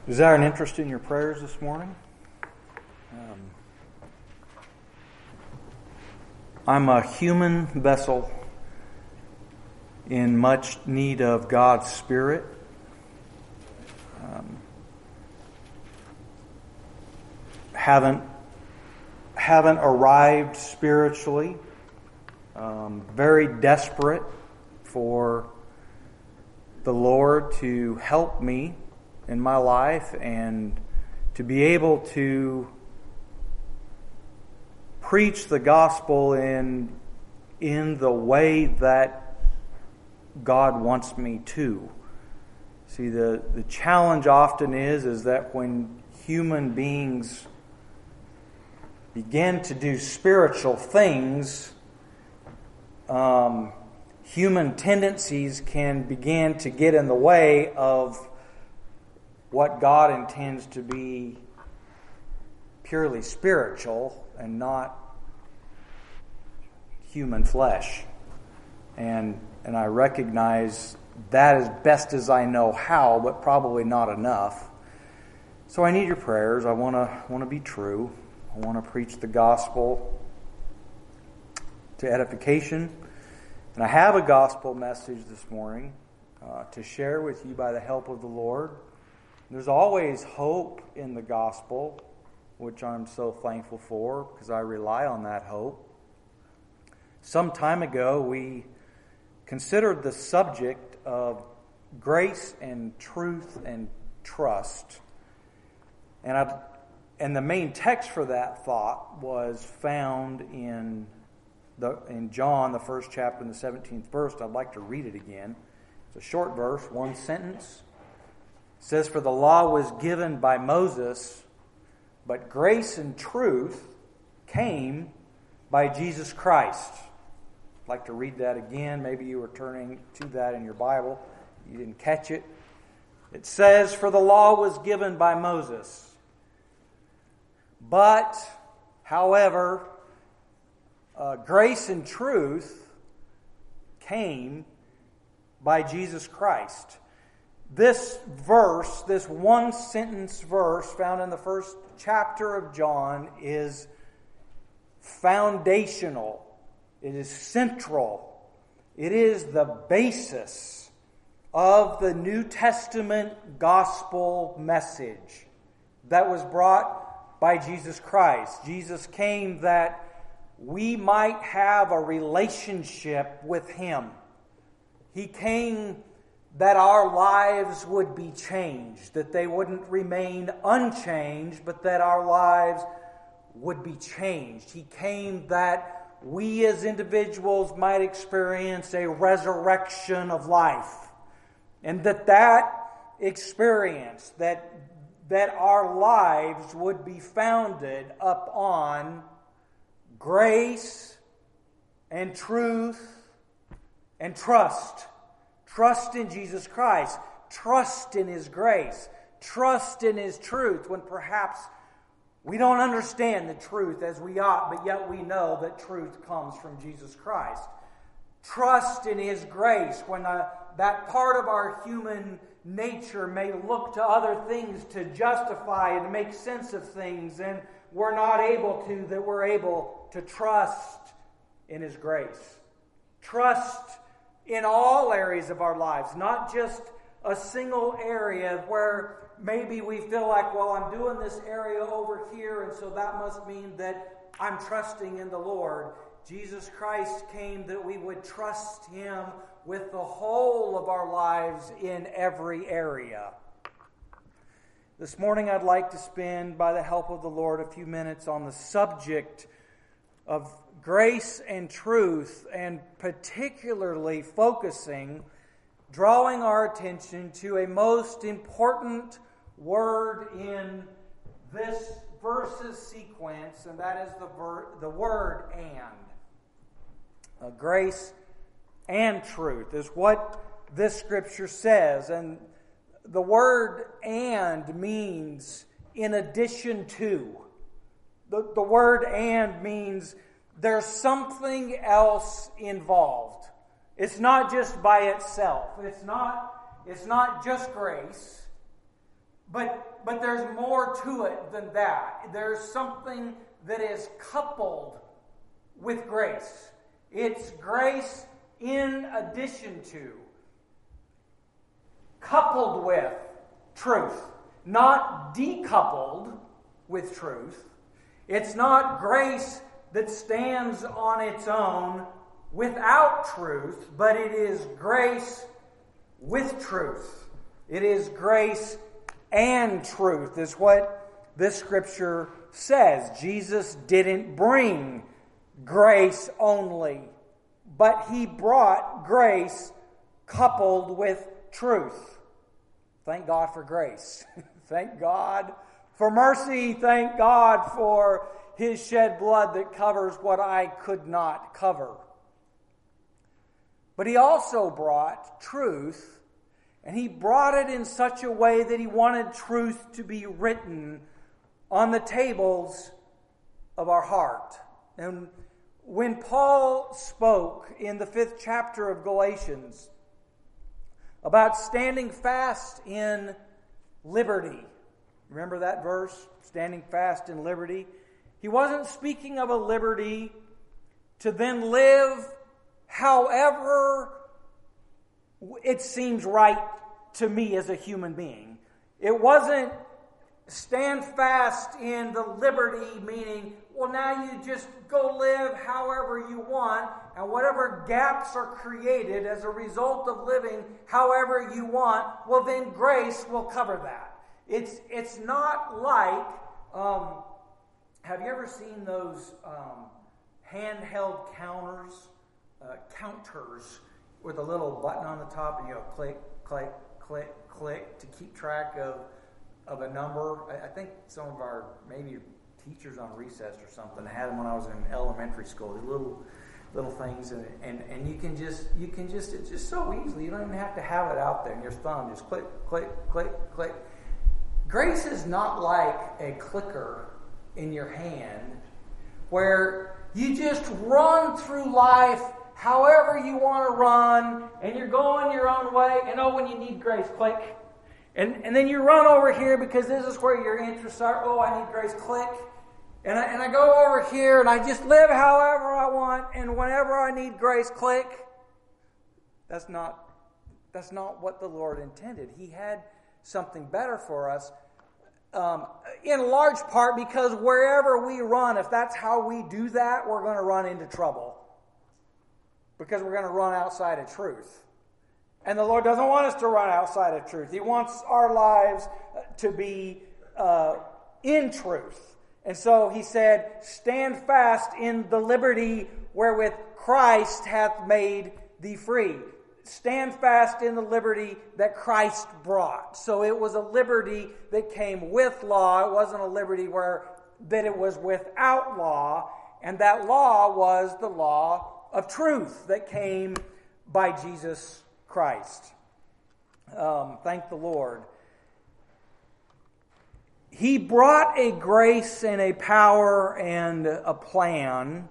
Desire an interest in your prayers this morning. I'm a human vessel in much need of God's Spirit. Haven't arrived spiritually. Very desperate for the Lord to help me in my life and to be able to preach the gospel in the way that God wants me to. See, the challenge often is that when human beings begin to do spiritual things, human tendencies can begin to get in the way of what God intends to be purely spiritual and not human flesh. And I recognize that as best as I know how, but probably not enough. So I need your prayers. I want to be true. I want to preach the gospel to edification. And I have a gospel message this morning to share with you by the help of the Lord. There's always hope in the gospel, which I'm so thankful for because I rely on that hope. Some time ago, we considered the subject of grace and truth and trust. And the main text for that thought was found in John, the first chapter, and the 17th verse. I'd like to read it again. It's a short verse, one sentence. It says, "For the law was given by Moses, but grace and truth came by Jesus Christ." I'd like to read that again. Maybe you were turning to that in your Bible. You didn't catch it. It says, "For the law was given by Moses, but, however, grace and truth came by Jesus Christ." This verse, this one sentence verse found in the first chapter of John is foundational. It is central. It is the basis of the New Testament gospel message that was brought by Jesus Christ. Jesus came that we might have a relationship with Him. He came that our lives would be changed, that they wouldn't remain unchanged, but that our lives would be changed. He came that we as individuals might experience a resurrection of life, and that experience, that our lives would be founded upon grace and truth and trust. Trust in Jesus Christ. Trust in His grace. Trust in His truth when perhaps we don't understand the truth as we ought, but yet we know that truth comes from Jesus Christ. Trust in His grace when that part of our human nature may look to other things to justify and make sense of things, and we're not able to, that we're able to trust in His grace. Trust in all areas of our lives, not just a single area where maybe we feel like, well, I'm doing this area over here, and so that must mean that I'm trusting in the Lord. Jesus Christ came that we would trust Him with the whole of our lives in every area. This morning I'd like to spend, by the help of the Lord, a few minutes on the subject of grace and truth, and particularly drawing our attention to a most important word in this verse's sequence, and that is the word "and." Grace and truth is what this scripture says, and the word "and" means in addition to. The word "and" means there's something else involved. It's not just by itself. It's not just grace, But there's more to it than that. There's something that is coupled with grace. It's grace in addition to, coupled with truth, not decoupled with truth. It's not grace that stands on its own without truth, but it is grace with truth. It is grace and truth, is what this scripture says. Jesus didn't bring grace only, but he brought grace coupled with truth. Thank God for grace. Thank God for mercy. Thank God for his shed blood that covers what I could not cover. But he also brought truth, and he brought it in such a way that he wanted truth to be written on the tables of our heart. And when Paul spoke in the 5th chapter of Galatians about standing fast in liberty, remember that verse? Standing fast in liberty. He wasn't speaking of a liberty to then live however it seems right to me as a human being. It wasn't stand fast in the liberty, meaning, well, now you just go live however you want, and whatever gaps are created as a result of living however you want, well, then grace will cover that. It's not like, have you ever seen those handheld counters with a little button on the top, and you go click, click, click, click to keep track of a number? I think some of our maybe teachers on recess or something had them when I was in elementary school. These little things, and you can just it's just so easily. You don't even have to have it out there in your thumb. Just click, click, click, click. Grace is not like a clicker in your hand where you just run through life however you want to run, and you're going your own way, and when you need grace, click. And then you run over here because this is where your interests are. I need grace, click. And I go over here, and I just live however I want, and whenever I need grace, click. That's not what the Lord intended. He had something better for us, in large part because wherever we run, if that's how we do that, we're going to run into trouble. Because we're going to run outside of truth. And the Lord doesn't want us to run outside of truth. He wants our lives to be in truth. And so he said, stand fast in the liberty wherewith Christ hath made thee free. Stand fast in the liberty that Christ brought. So it was a liberty that came with law. It wasn't a liberty that it was without law. And that law was the law of truth that came by Jesus Christ. Thank the Lord. He brought a grace and a power and a plan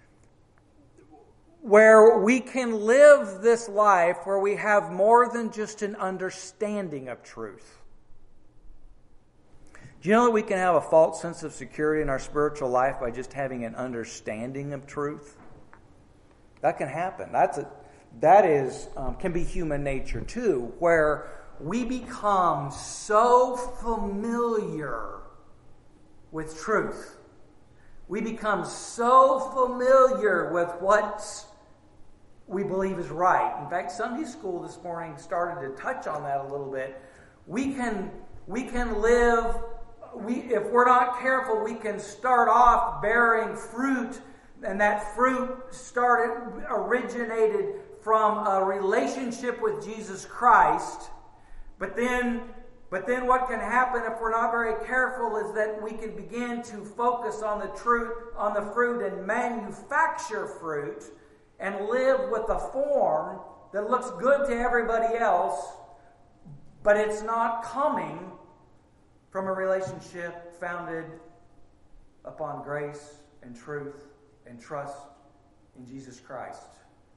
where we can live this life where we have more than just an understanding of truth. Do you know that we can have a false sense of security in our spiritual life by just having an understanding of truth? That can happen. Can be human nature too, where we become so familiar with truth. We become so familiar with what we believe is right. In fact, Sunday school this morning started to touch on that a little bit. We can live, if we're not careful, we can start off bearing fruit, and that fruit originated from a relationship with Jesus Christ. But then what can happen if we're not very careful is that we can begin to focus on the fruit and manufacture fruit and live with a form that looks good to everybody else, but it's not coming from a relationship founded upon grace and truth and trust in Jesus Christ.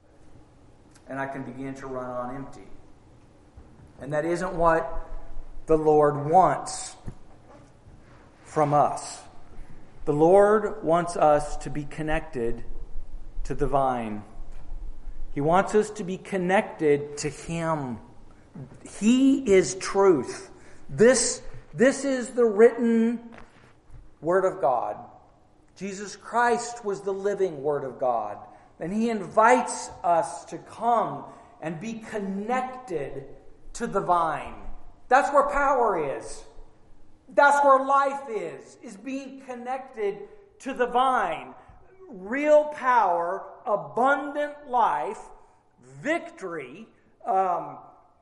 And I can begin to run on empty. And that isn't what the Lord wants from us. The Lord wants us to be connected to the vine. He wants us to be connected to Him. He is truth. This is the written Word of God. Jesus Christ was the living Word of God. And He invites us to come and be connected to the vine. That's where power is. That's where life is being connected to the vine. Real power, abundant life, victory, a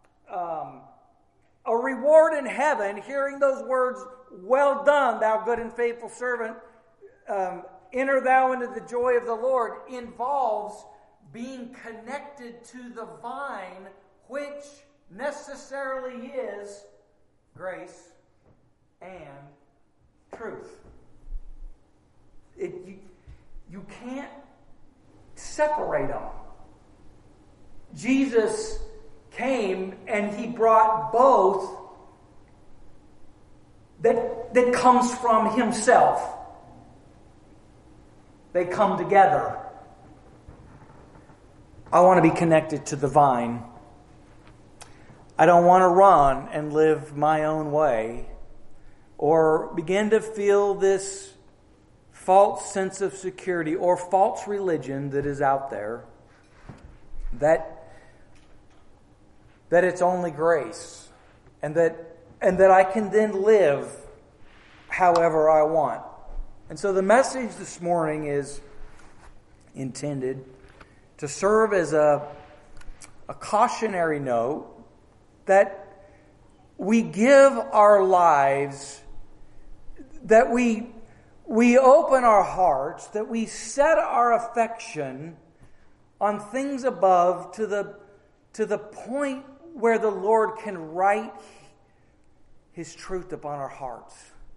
reward in heaven, hearing those words, "Well done, thou good and faithful servant, enter thou into the joy of the Lord," involves being connected to the vine, which necessarily is grace and truth. You can't separate them. Jesus came and He brought both that comes from Himself. They come together. I want to be connected to the vine. I don't want to run and live my own way or begin to feel this false sense of security or false religion that is out there, that it's only grace and that I can then live however I want. And so the message this morning is intended to serve as a cautionary note that we give our lives, that we open our hearts, that we set our affection on things above to the point where the Lord can write His truth upon our hearts.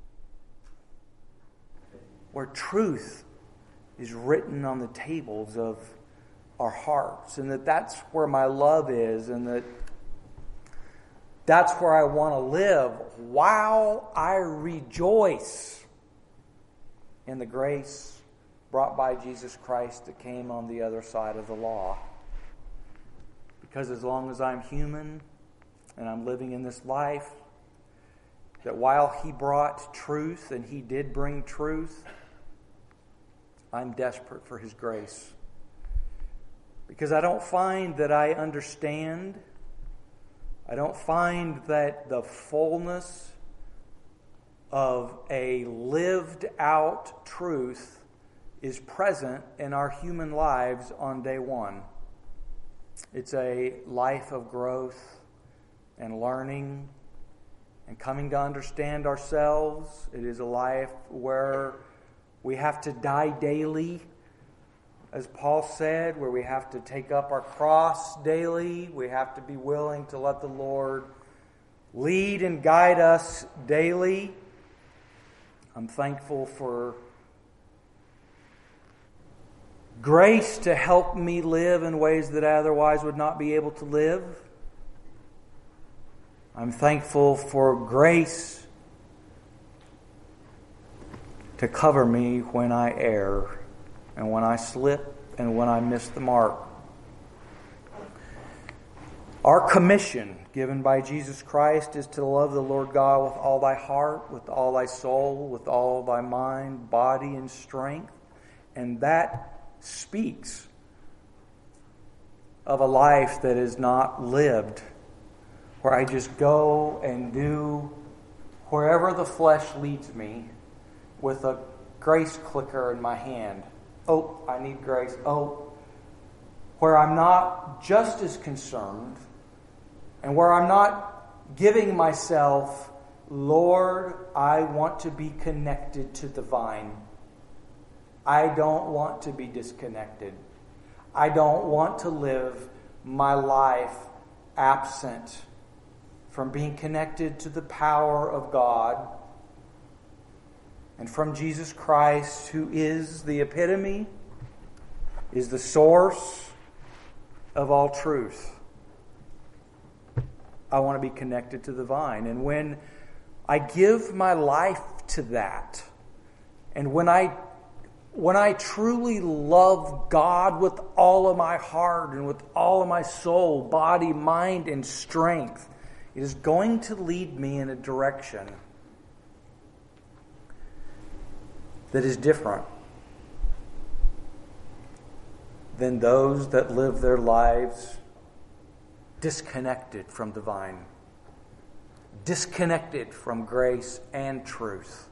Where truth is written on the tables of our hearts. And that's where my love is, and that's where I want to live while I rejoice in the grace brought by Jesus Christ that came on the other side of the law. Because as long as I'm human and I'm living in this life, that while He brought truth, and He did bring truth, I'm desperate for His grace. Because I don't find that I understand. I don't find that the fullness of a lived out truth is present in our human lives on day one. It's a life of growth and learning and coming to understand ourselves. It is a life where we have to die daily, as Paul said, where we have to take up our cross daily. We have to be willing to let the Lord lead and guide us daily. I'm thankful for grace to help me live in ways that I otherwise would not be able to live. I'm thankful for grace to cover me when I err and when I slip and when I miss the mark. Our commission given by Jesus Christ is to love the Lord God with all thy heart, with all thy soul, with all thy mind, body, and strength. And that speaks of a life that is not lived, where I just go and do wherever the flesh leads me with a grace clicker in my hand. Oh, I need grace. Oh, where I'm not just as concerned and where I'm not giving myself, Lord, I want to be connected to the vine. I don't want to be disconnected. I don't want to live my life absent from being connected to the power of God and from Jesus Christ, who is the epitome, is the source of all truth. I want to be connected to the vine. And when I give my life to that, and when I truly love God with all of my heart and with all of my soul, body, mind, and strength, it is going to lead me in a direction that is different than those that live their lives disconnected from the vine, disconnected from grace and truth.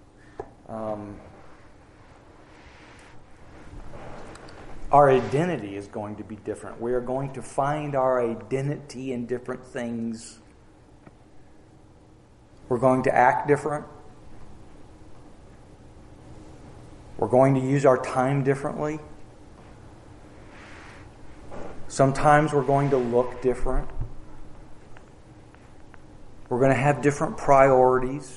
Our identity is going to be different. We are going to find our identity in different things. We're going to act different. We're going to use our time differently. Sometimes we're going to look different. We're going to have different priorities.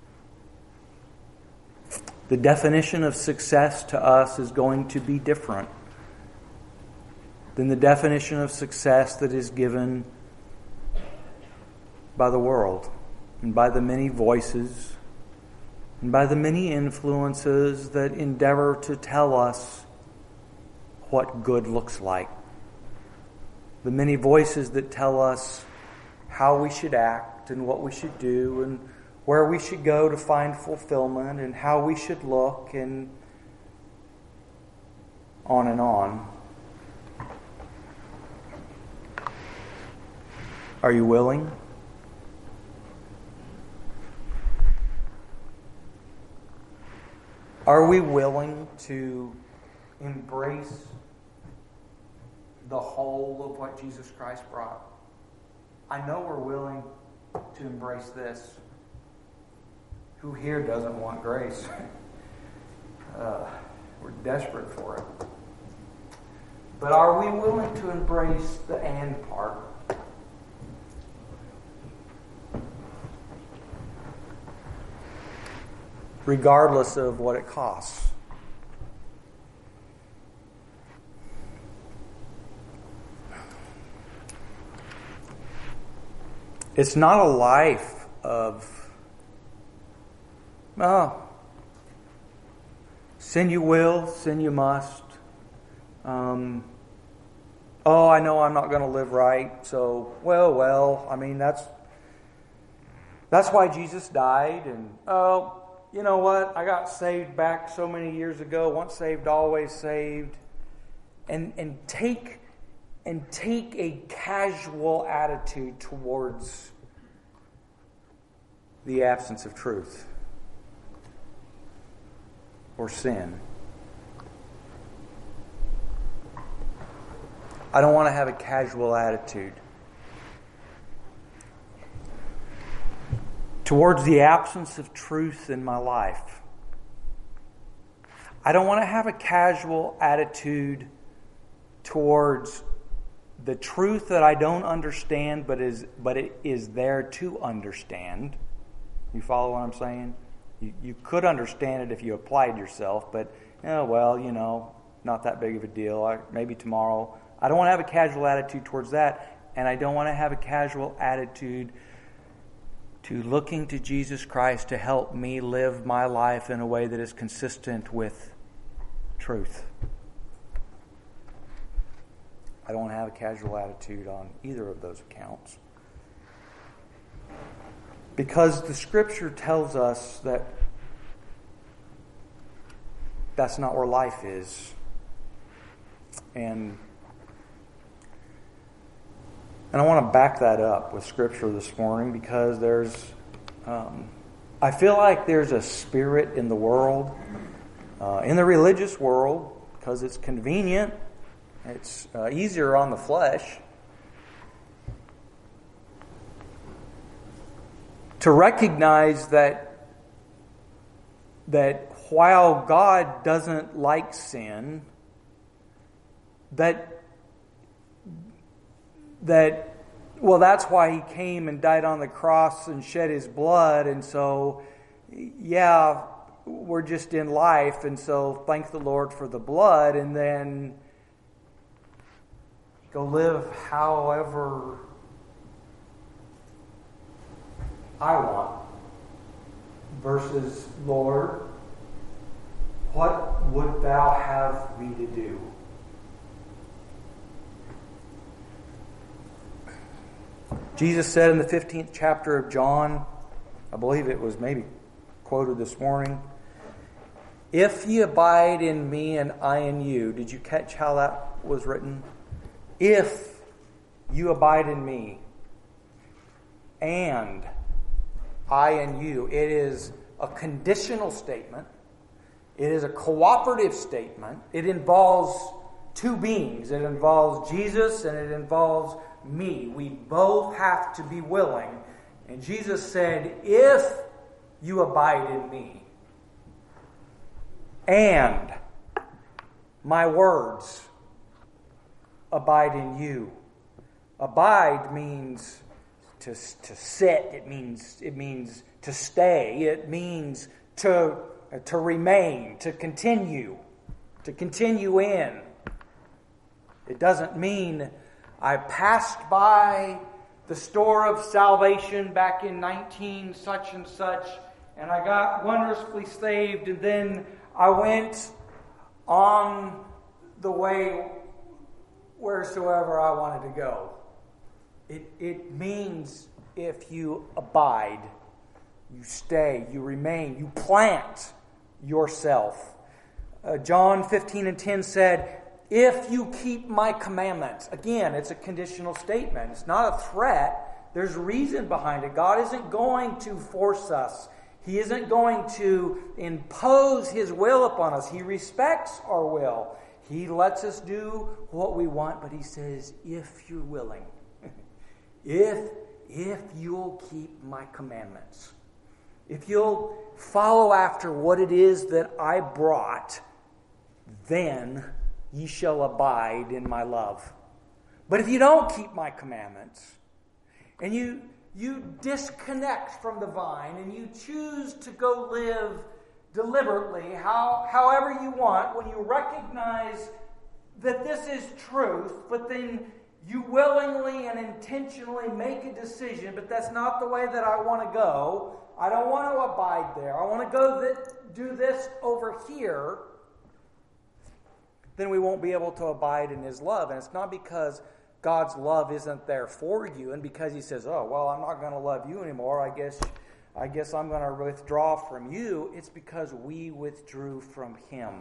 The definition of success to us is going to be different than the definition of success that is given by the world and by the many voices and by the many influences that endeavor to tell us what good looks like. The many voices that tell us how we should act and what we should do and where we should go to find fulfillment and how we should look and on and on. Are you willing? Are we willing to embrace the whole of what Jesus Christ brought? I know we're willing to embrace this. Who here doesn't want grace? We're desperate for it. But are we willing to embrace the and part? Regardless of what it costs. It's not a life of, sin you will, sin you must. I know I'm not going to live right, so, I mean, that's why Jesus died, and, you know what? I got saved back so many years ago. Once saved, always saved. And take a casual attitude towards the absence of truth or sin. I don't want to have a casual attitude towards the absence of truth in my life. I don't want to have a casual attitude towards the truth that I don't understand, but it is there to understand. You follow what I'm saying? You could understand it if you applied yourself, but not that big of a deal. Maybe tomorrow. I don't want to have a casual attitude towards that, and I don't want to have a casual attitude to looking to Jesus Christ to help me live my life in a way that is consistent with truth. I don't want to have a casual attitude on either of those accounts. Because the Scripture tells us that that's not where life is. And I want to back that up with Scripture this morning because I feel like there's a spirit in the world, in the religious world, because it's convenient, it's easier on the flesh, to recognize that while God doesn't like sin, that's why He came and died on the cross and shed His blood, and so, we're just in life, and so thank the Lord for the blood, and then go live however I want versus, Lord, what would thou have me to do? Jesus said in the 15th chapter of John, I believe it was maybe quoted this morning, if ye abide in me and I in you. Did you catch how that was written? If you abide in me and I in you. It is a conditional statement. It is a cooperative statement. It involves two beings. It involves Jesus and it involves me. We both have to be willing. And Jesus said, if you abide in me and my words abide in you. Abide means to sit. It means to stay. It means to remain, to continue in. It doesn't mean I passed by the store of salvation back in 19 such and such, and I got wondrously saved, and then I went on the way wheresoever I wanted to go. It means if you abide, you stay, you remain, you plant yourself. John 15:10 said, if you keep my commandments. Again, it's a conditional statement. It's not a threat. There's reason behind it. God isn't going to force us. He isn't going to impose His will upon us. He respects our will. He lets us do what we want, but He says, if you're willing, if you'll keep my commandments, if you'll follow after what it is that I brought, then ye shall abide in my love. But if you don't keep my commandments, and you disconnect from the vine, and you choose to go live deliberately, however you want, when you recognize that this is truth, but then you willingly and intentionally make a decision, but that's not the way that I want to go. I don't want to abide there. I want to go do this over here. Then we won't be able to abide in His love. And it's not because God's love isn't there for you, and because He says, oh, well, I'm not going to love you anymore. I guess I'm going to withdraw from you. It's because we withdrew from Him.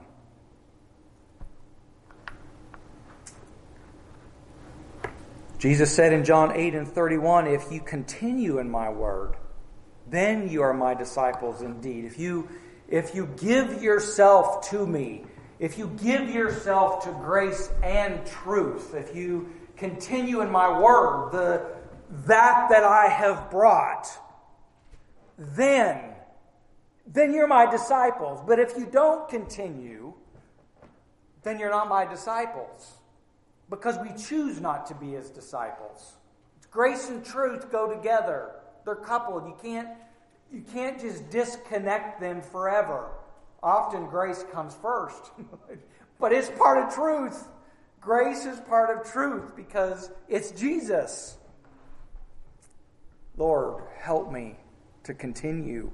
Jesus said in John 8:31, if you continue in my word, then you are my disciples indeed. If you give yourself to me, if you give yourself to grace and truth, if you continue in my word, that I have brought, then you're my disciples. But if you don't continue, then you're not my disciples. Because we choose not to be His disciples. Grace and truth go together. They're coupled. You can't just disconnect them forever. Often grace comes first. But it's part of truth. Grace is part of truth because it's Jesus. Lord, help me to continue.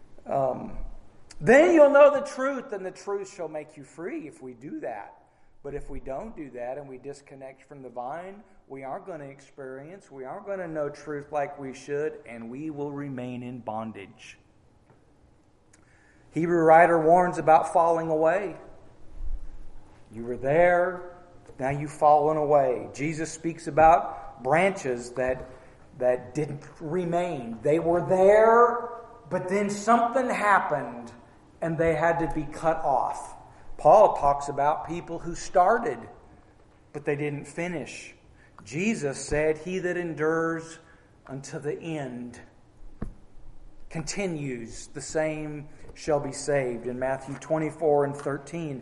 Then you'll know the truth, and the truth shall make you free if we do that. But if we don't do that and we disconnect from the vine, we aren't going to experience, we aren't going to know truth like we should, and we will remain in bondage. Hebrew writer warns about falling away. You were there, now you've fallen away. Jesus speaks about branches that didn't remain. They were there, but then something happened and they had to be cut off. Paul talks about people who started, but they didn't finish. Jesus said, he that endures unto the end continues, the same shall be saved. In Matthew 24:13,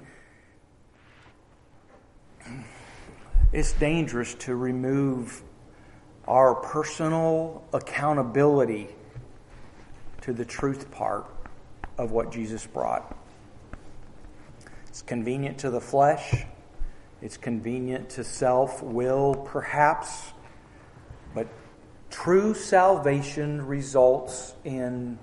it's dangerous to remove our personal accountability to the truth part of what Jesus brought. It's convenient to the flesh. It's convenient to self-will, perhaps. But True salvation results in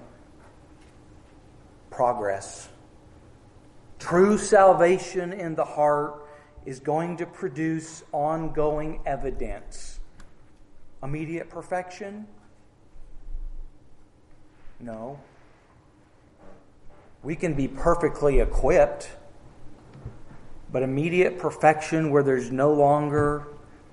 progress. True salvation in the heart is going to produce ongoing evidence. Immediate perfection? No. We can be perfectly equipped, but immediate perfection where there's no longer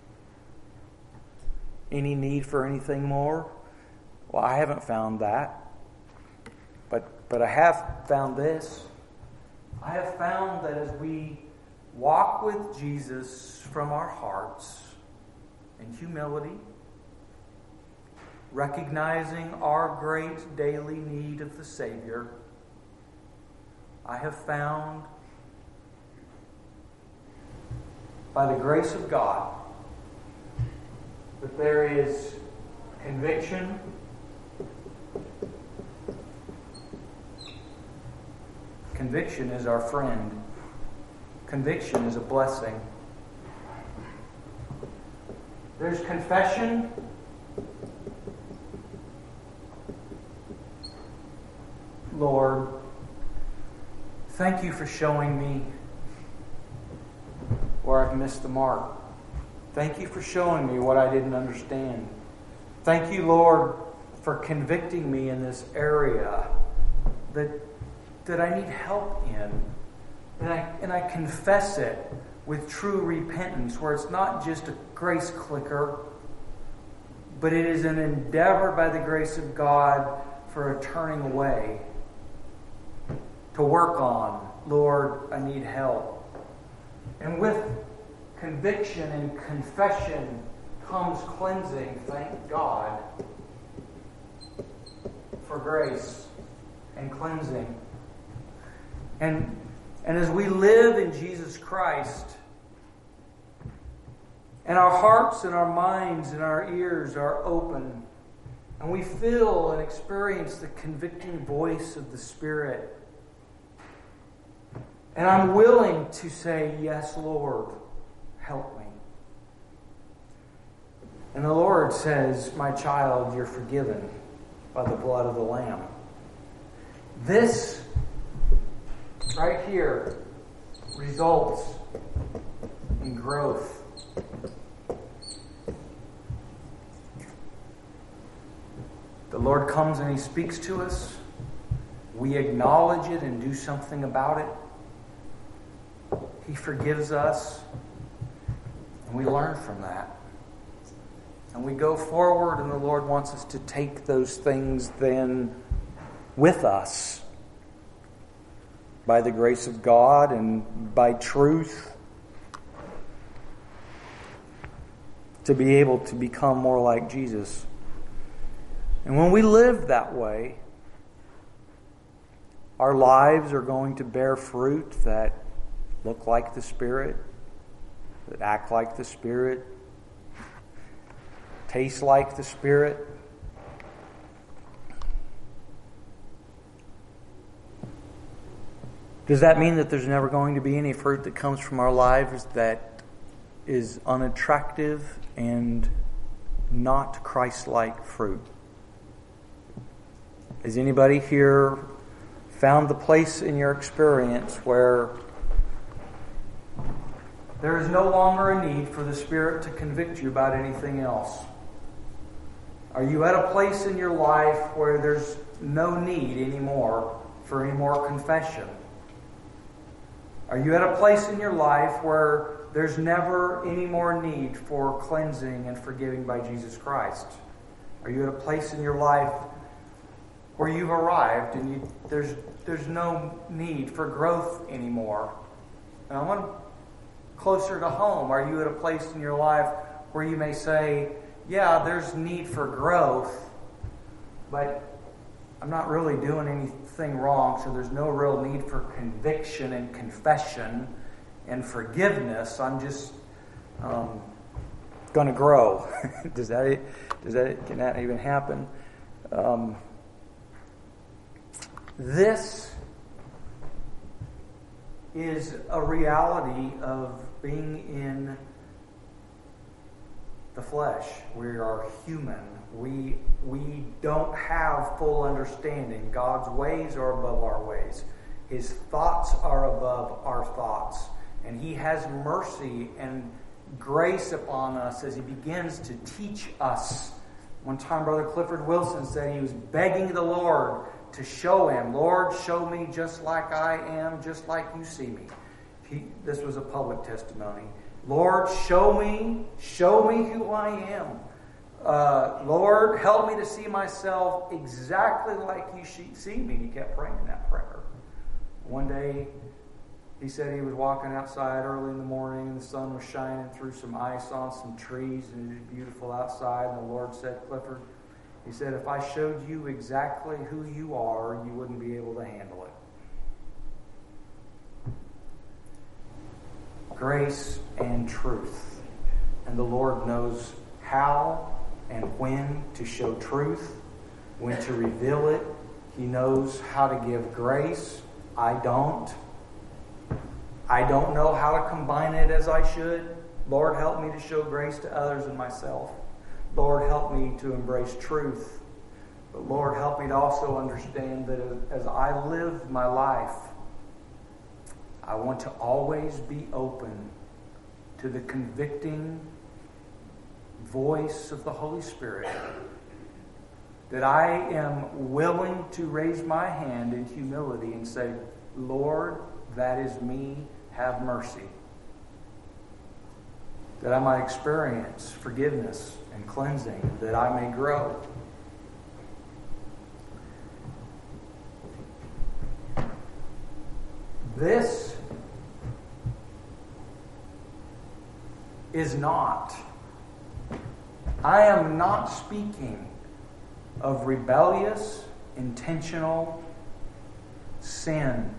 any need for anything more? Well, I haven't found that. But I have found this. I have found that as we walk with Jesus from our hearts in humility, recognizing our great daily need of the Savior, I have found, by the grace of God, that there is conviction, conviction is our friend. Conviction is a blessing. There's confession. Lord, thank you for showing me where I've missed the mark. Thank you for showing me what I didn't understand. Thank you, Lord, for convicting me in this area that I need help in. And I confess it with true repentance, where it's not just a grace clicker, but it is an endeavor by the grace of God for a turning away. To work on, Lord, I need help. And with conviction and confession comes cleansing, thank God for grace and cleansing. And as we live in Jesus Christ, and our hearts and our minds and our ears are open, and we feel and experience the convicting voice of the Spirit, and I'm willing to say, yes, Lord, help me. And the Lord says, my child, you're forgiven by the blood of the Lamb. This right here results in growth. The Lord comes and He speaks to us. We acknowledge it and do something about it. He forgives us, and we learn from that. And we go forward, and the Lord wants us to take those things then with us by the grace of God and by truth to be able to become more like Jesus. And when we live that way, our lives are going to bear fruit that look like the Spirit, that act like the Spirit, taste like the Spirit. Does that mean that there's never going to be any fruit that comes from our lives that is unattractive and not Christ-like fruit? Has anybody here found the place in your experience where there is no longer a need for the Spirit to convict you about anything else? Are you at a place in your life where there's no need anymore for any more confession? Are you at a place in your life where there's never any more need for cleansing and forgiving by Jesus Christ? Are you at a place in your life where you've arrived and there's no need for growth anymore? And I want closer to home. Are you at a place in your life where you may say, yeah, there's need for growth, but I'm not really doing anything wrong, so there's no real need for conviction and confession and forgiveness. I'm just going to grow. Can that even happen? This is a reality of being in the flesh. We are human. We don't have full understanding. God's ways are above our ways. His thoughts are above our thoughts. And He has mercy and grace upon us as He begins to teach us. One time, Brother Clifford Wilson said he was begging the Lord to show him, Lord, show me just like I am, just like you see me. This was a public testimony. Lord, show me who I am. Lord, help me to see myself exactly like you see me. And he kept praying that prayer. One day, he said he was walking outside early in the morning and the sun was shining through some ice on some trees and it was beautiful outside. And the Lord said, Clifford, He said, if I showed you exactly who you are, you wouldn't be able to handle it. Grace and truth. And the Lord knows how and when to show truth, when to reveal it. He knows how to give grace. I don't know how to combine it as I should. Lord, help me to show grace to others and myself. Lord, help me to embrace truth. But Lord, help me to also understand that as I live my life, I want to always be open to the convicting voice of the Holy Spirit. That I am willing to raise my hand in humility and say, Lord, that is me. Have mercy. That I might experience forgiveness and cleansing, that I may grow. This is not, I am not speaking of rebellious, intentional sin,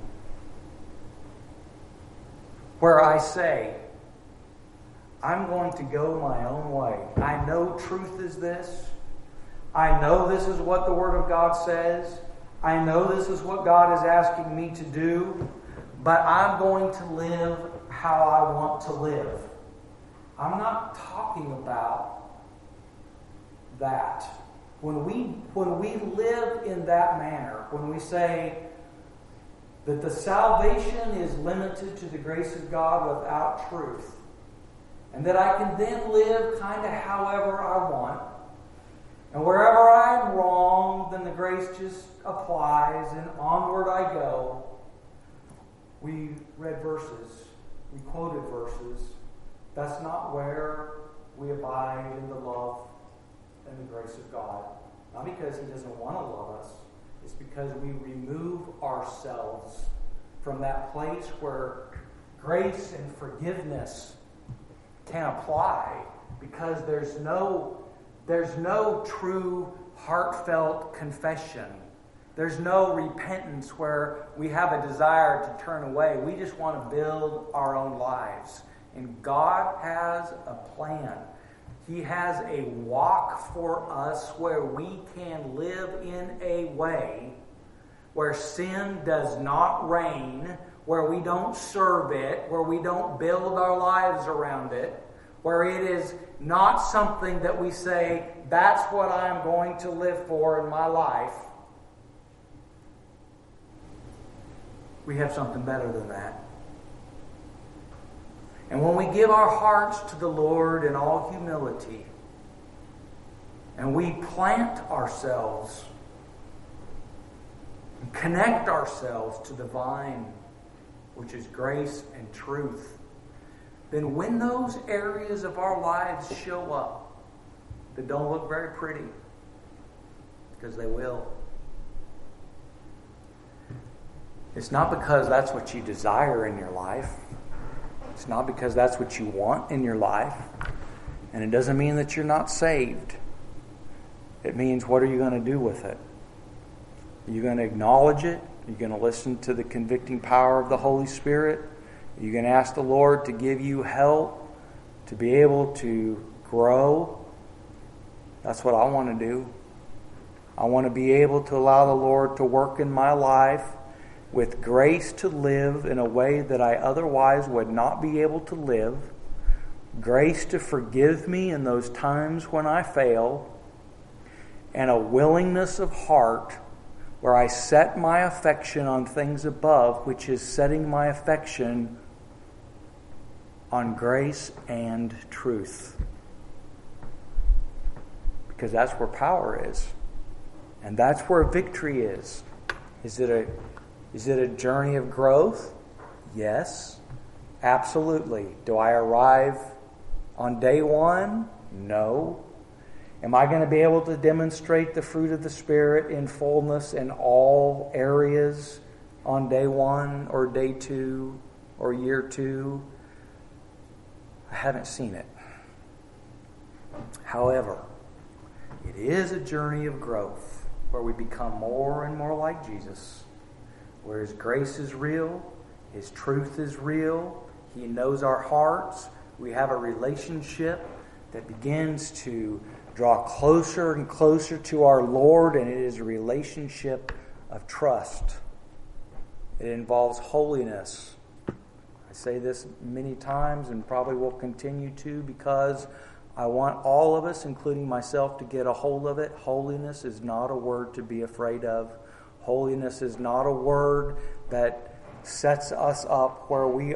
where I say, I'm going to go my own way. I know truth is this. I know this is what the Word of God says. I know this is what God is asking me to do. But I'm going to live how I want to live. I'm not talking about that. When we live in that manner, when we say that the salvation is limited to the grace of God without truth, and that I can then live kind of however I want, and wherever I'm wrong, then the grace just applies, and onward I go. We read verses, we quoted verses. That's not where we abide in the love and the grace of God. Not because He doesn't want to love us. It's because we remove ourselves from that place where grace and forgiveness can apply, because there's no true heartfelt confession. There's no repentance where we have a desire to turn away. We just want to build our own lives. And God has a plan. He has a walk for us where we can live in a way where sin does not reign, where we don't serve it, where we don't build our lives around it, where it is not something that we say, that's what I'm going to live for in my life. We have something better than that. And when we give our hearts to the Lord in all humility, and we plant ourselves and connect ourselves to the vine, which is grace and truth, then when those areas of our lives show up that don't look very pretty, because they will, it's not because that's what you desire in your life. It's not because that's what you want in your life. And it doesn't mean that you're not saved. It means, what are you going to do with it? Are you going to acknowledge it? Are you going to listen to the convicting power of the Holy Spirit? Are you going to ask the Lord to give you help to be able to grow? That's what I want to do. I want to be able to allow the Lord to work in my life with grace to live in a way that I otherwise would not be able to live, grace to forgive me in those times when I fail, and a willingness of heart where I set my affection on things above, which is setting my affection on grace and truth. Because that's where power is. And that's where victory is. Is it a journey of growth? Yes, absolutely. Do I arrive on day one? No. Am I going to be able to demonstrate the fruit of the Spirit in fullness in all areas on day one or day two or year two? I haven't seen it. However, it is a journey of growth where we become more and more like Jesus, where His grace is real, His truth is real, He knows our hearts. We have a relationship that begins to draw closer and closer to our Lord, and it is a relationship of trust. It involves holiness. I say this many times and probably will continue to, because I want all of us, including myself, to get a hold of it. Holiness is not a word to be afraid of. Holiness is not a word that sets us up where we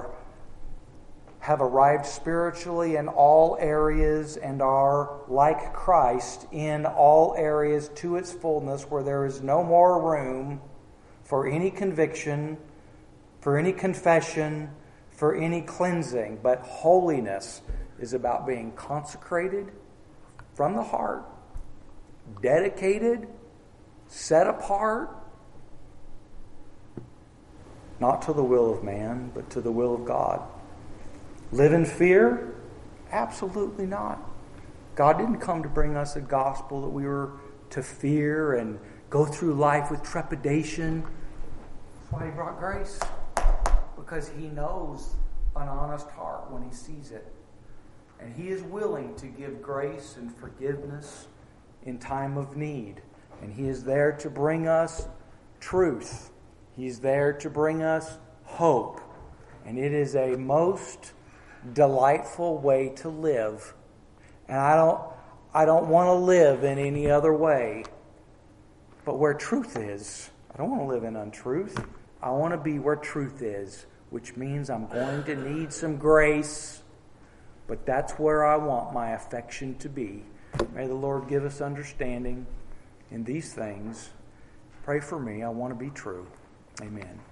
have arrived spiritually in all areas and are like Christ in all areas to its fullness, where there is no more room for any conviction, for any confession, for any cleansing. But holiness is about being consecrated from the heart, dedicated, set apart, not to the will of man, but to the will of God. Live in fear? Absolutely not. God didn't come to bring us a gospel that we were to fear and go through life with trepidation. That's why He brought grace. Because He knows an honest heart when He sees it. And He is willing to give grace and forgiveness in time of need. And He is there to bring us truth. He's there to bring us hope. And it is a most delightful way to live. And I don't want to live in any other way. But where truth is, I don't want to live in untruth. I want to be where truth is, which means I'm going to need some grace. But that's where I want my affection to be. May the Lord give us understanding in these things. Pray for me. I want to be true. Amen.